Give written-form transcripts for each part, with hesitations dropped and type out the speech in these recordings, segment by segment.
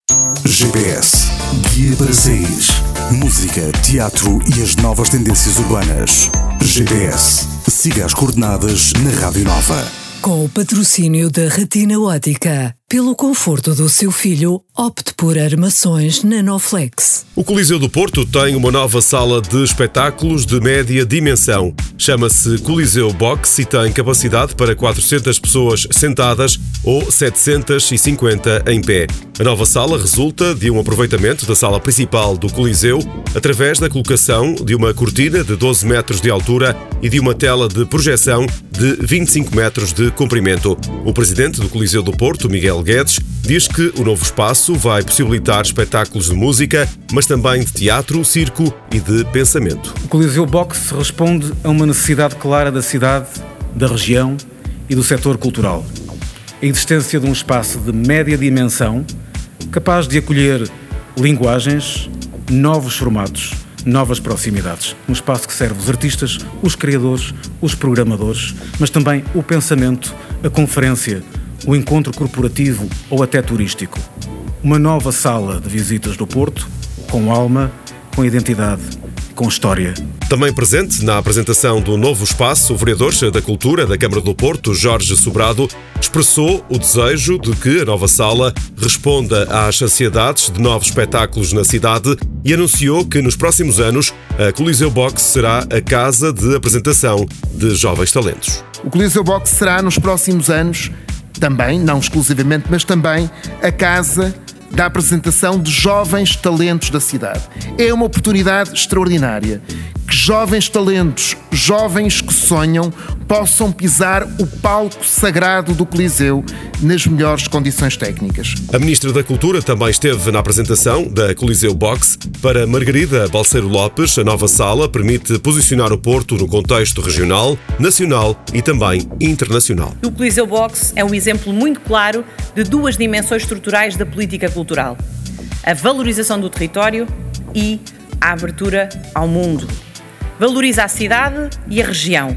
GPS, guia para sair. Música, teatro e as novas tendências urbanas. GPS, siga as coordenadas na Rádio Nova. Com o patrocínio da Retina Ótica. Pelo conforto do seu filho, opte por armações Nanoflex. O Coliseu do Porto tem uma nova sala de espetáculos de média dimensão. Chama-se Coliseu Box e tem capacidade para 400 pessoas sentadas ou 750 em pé. A nova sala resulta de um aproveitamento da sala principal do Coliseu através da colocação de uma cortina de 12 metros de altura e de uma tela de projeção de 25 metros de comprimento. O presidente do Coliseu do Porto, Miguel Guedes, diz que o novo espaço vai possibilitar espetáculos de música, mas também de teatro, circo e de pensamento. O Coliseu Box responde a uma necessidade clara da cidade, da região e do setor cultural. A existência de um espaço de média dimensão capaz de acolher linguagens, novos formatos, novas proximidades. Um espaço que serve os artistas, os criadores, os programadores, mas também o pensamento, a conferência, o encontro corporativo ou até turístico. Uma nova sala de visitas do Porto, com alma, com identidade, com história. Também presente na apresentação do novo espaço, o vereador da Cultura da Câmara do Porto, Jorge Sobrado, expressou o desejo de que a nova sala responda às ansiedades de novos espetáculos na cidade e anunciou que nos próximos anos a Coliseu Box será a casa de apresentação de jovens talentos. O Coliseu Box será nos próximos anos também, não exclusivamente, mas também a casa da apresentação de jovens talentos da cidade. É uma oportunidade extraordinária que jovens talentos, jovens que sonham, possam pisar o palco sagrado do Coliseu nas melhores condições técnicas. A Ministra da Cultura também esteve na apresentação da Coliseu Box. Para Margarida Balseiro Lopes, a nova sala permite posicionar o Porto no contexto regional, nacional e também internacional. O Coliseu Box é um exemplo muito claro de duas dimensões estruturais da política cultural: a valorização do território e a abertura ao mundo. Valoriza a cidade e a região.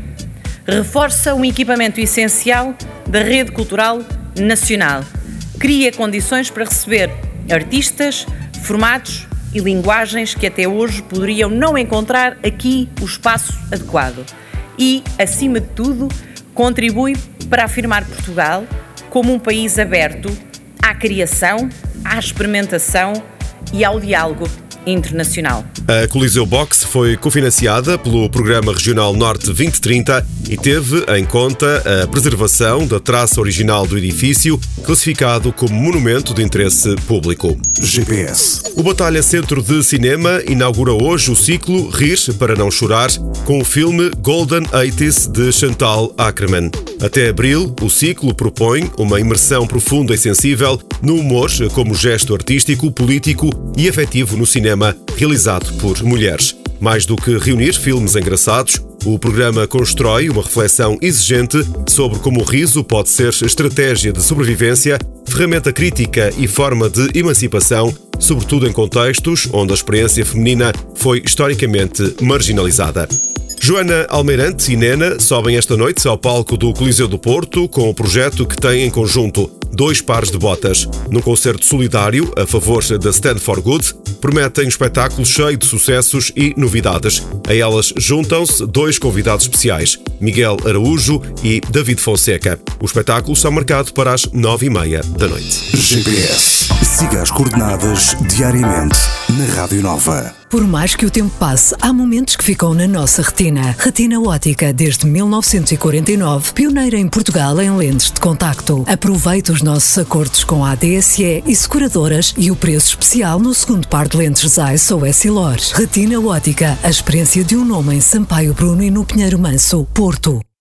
Reforça um equipamento essencial da rede cultural nacional. Cria condições para receber artistas, formatos e linguagens que até hoje poderiam não encontrar aqui o espaço adequado. E, acima de tudo, contribui para afirmar Portugal como um país aberto à criação, à experimentação e ao diálogo internacional. A Coliseu Box foi cofinanciada pelo Programa Regional Norte 2030 e teve em conta a preservação da traça original do edifício, classificado como monumento de interesse público. GPS. O Batalha Centro de Cinema inaugura hoje o ciclo Rir para não chorar, com o filme Golden 80s de Chantal Akerman. Até abril, o ciclo propõe uma imersão profunda e sensível no humor como gesto artístico, político e afetivo no cinema realizado por mulheres. Mais do que reunir filmes engraçados, o programa constrói uma reflexão exigente sobre como o riso pode ser estratégia de sobrevivência, ferramenta crítica e forma de emancipação, sobretudo em contextos onde a experiência feminina foi historicamente marginalizada. Joana Almeirante e Nena sobem esta noite ao palco do Coliseu do Porto com o projeto que tem em conjunto 2 pares de botas. Num concerto solidário a favor da Stand for Good, prometem um espetáculo cheio de sucessos e novidades. A elas juntam-se 2 convidados especiais, Miguel Araújo e David Fonseca. O espetáculo está marcado para as 9h30 da noite. GPS. Siga as coordenadas diariamente na Rádio Nova. Por mais que o tempo passe, há momentos que ficam na nossa retina. Retina Ótica, desde 1949, pioneira em Portugal em lentes de contacto. Aproveite os nossos acordos com a ADSE e seguradoras e o preço especial no segundo par de lentes Zeiss ou Essilor. Retina Ótica, a experiência de um nome em Sampaio Bruno e no Pinheiro Manso, Porto.